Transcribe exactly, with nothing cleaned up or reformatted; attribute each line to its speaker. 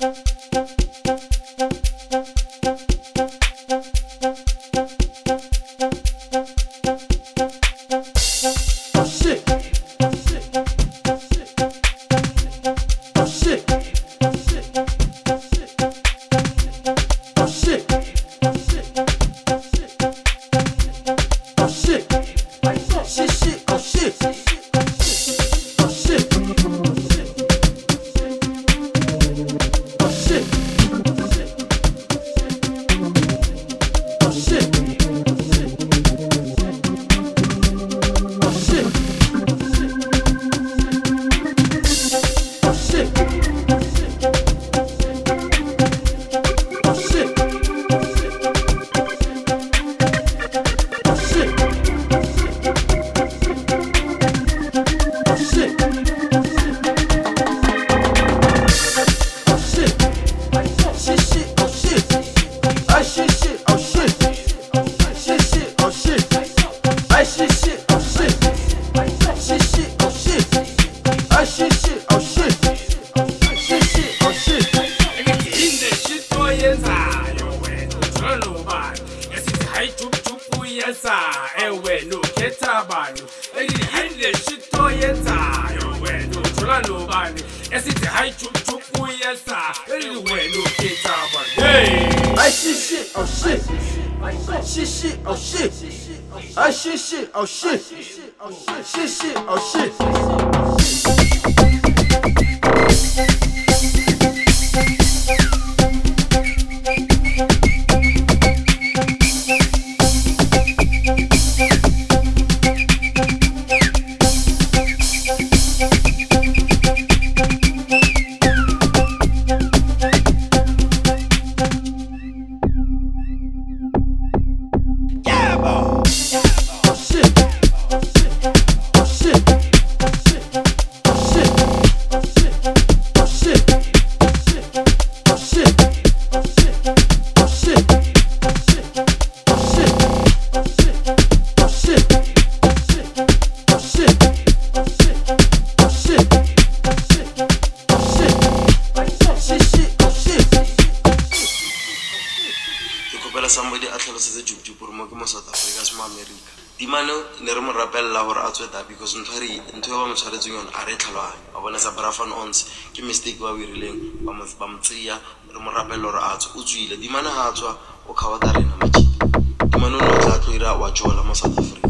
Speaker 1: Oh shit, shit, shit, oh shit.
Speaker 2: Somebody at the Juju Purmogama South Africa's America. The man never rappel our outside because Ntari and two of them started to on Aretala. I want to Brafan ons, give mistake while we relaying Bamtria, Rappel or Arts, Uzi, the man Hatua or Kawadarina. The man not that we are Wachola South Africa.